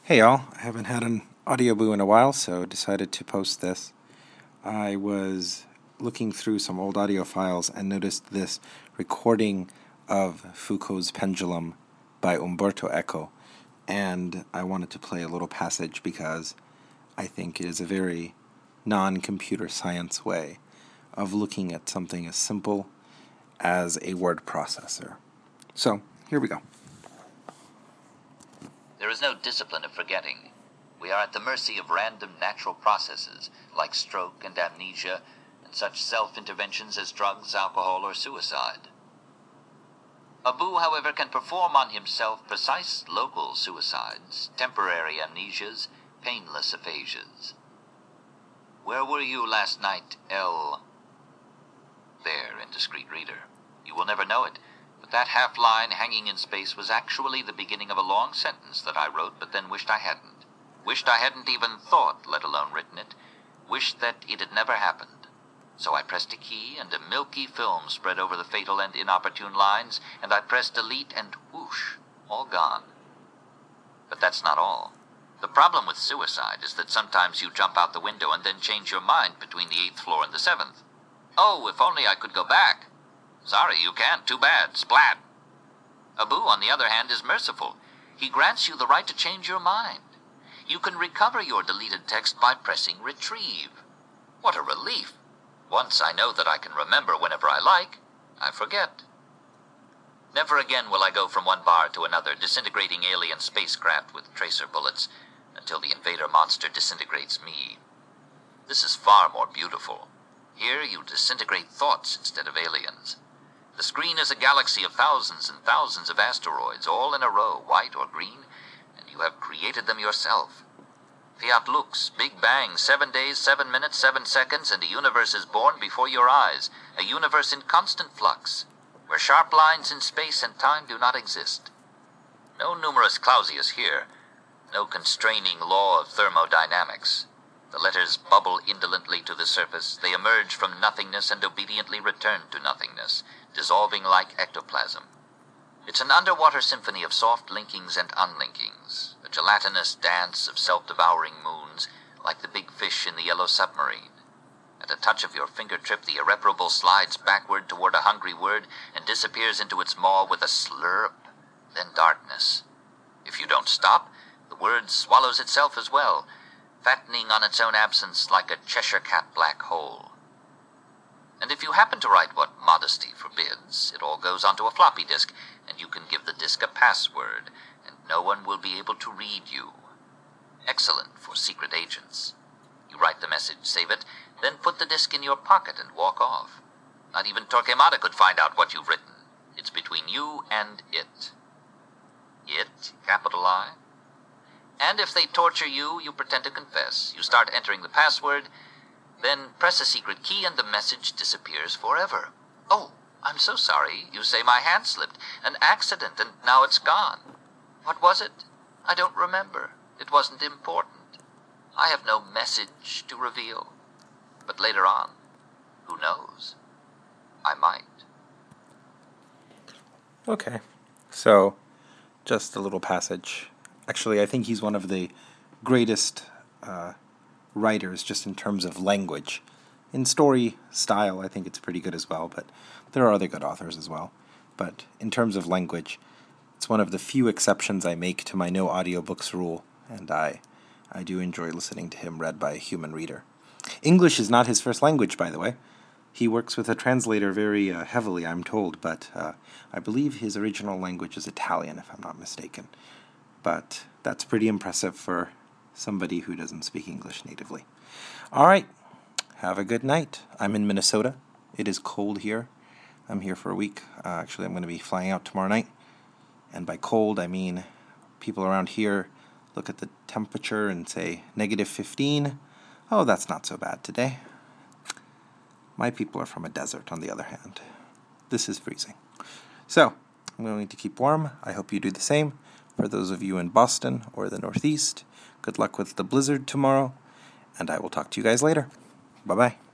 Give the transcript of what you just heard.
Hey y'all, I haven't had an Audioboo in a while, so decided to post this. I was looking through some old audio files and noticed this recording of Foucault's Pendulum by Umberto Eco, and I wanted to play a little passage because I think it is a very non-computer science way of looking at something as simple as a word processor. So, here we go. There is no discipline of forgetting. We are at the mercy of random natural processes, like stroke and amnesia, and such self-interventions as drugs, alcohol, or suicide. Abu, however, can perform on himself precise local suicides, temporary amnesias, painless aphasias. Where were you last night, L? There, indiscreet reader. You will never know it. That half line hanging in space was actually the beginning of a long sentence that I wrote, but then wished I hadn't. Wished I hadn't even thought, let alone written it. Wished that it had never happened. So I pressed a key, and a milky film spread over the fatal and inopportune lines, and I pressed delete, and whoosh, all gone. But that's not all. The problem with suicide is that sometimes you jump out the window and then change your mind between the 8th floor and the 7th. Oh, if only I could go back. Sorry, you can't. Too bad. Splat. Abu, on the other hand, is merciful. He grants you the right to change your mind. You can recover your deleted text by pressing retrieve. What a relief. Once I know that I can remember whenever I like, I forget. Never again will I go from one bar to another, disintegrating alien spacecraft with tracer bullets, until the invader monster disintegrates me. This is far more beautiful. Here you disintegrate thoughts instead of aliens. The screen is a galaxy of thousands and thousands of asteroids, all in a row, white or green, and you have created them yourself. Fiat lux, Big Bang, 7 days, 7 minutes, 7 seconds, and a universe is born before your eyes, a universe in constant flux, where sharp lines in space and time do not exist. No numerus clausius here, no constraining law of thermodynamics. The letters bubble indolently to the surface, they emerge from nothingness and obediently return to nothingness, dissolving like ectoplasm. It's an underwater symphony of soft linkings and unlinkings, a gelatinous dance of self-devouring moons, like the big fish in the Yellow Submarine. At a touch of your fingertip, the irreparable slides backward toward a hungry word and disappears into its maw with a slurp, then darkness. If you don't stop, the word swallows itself as well, fattening on its own absence like a Cheshire cat black hole. And if you happen to write what modesty forbids, it all goes onto a floppy disk, and you can give the disk a password, and no one will be able to read you. Excellent for secret agents. You write the message, save it, then put the disk in your pocket and walk off. Not even Torquemada could find out what you've written. It's between you and it. It, capital I. And if they torture you, you pretend to confess. You start entering the password, then press a secret key and the message disappears forever. Oh, I'm so sorry. You say my hand slipped. An accident, and now it's gone. What was it? I don't remember. It wasn't important. I have no message to reveal. But later on, who knows? I might. Okay, so just a little passage. Actually, I think he's one of the greatest writers just in terms of language. In story style, I think it's pretty good as well, but there are other good authors as well. But in terms of language, it's one of the few exceptions I make to my no audiobooks rule, and I do enjoy listening to him read by a human reader. English is not his first language, by the way. He works with a translator very heavily, I'm told, but I believe his original language is Italian, if I'm not mistaken. But that's pretty impressive for somebody who doesn't speak English natively. All right, have a good night. I'm in Minnesota. It is cold here. I'm here for a week. Actually, I'm going to be flying out tomorrow night. And by cold, I mean people around here look at the temperature and say -15. Oh, that's not so bad today. My people are from a desert, on the other hand. This is freezing. So, I'm going to keep warm. I hope you do the same. For those of you in Boston or the Northeast, good luck with the blizzard tomorrow, and I will talk to you guys later. Bye-bye.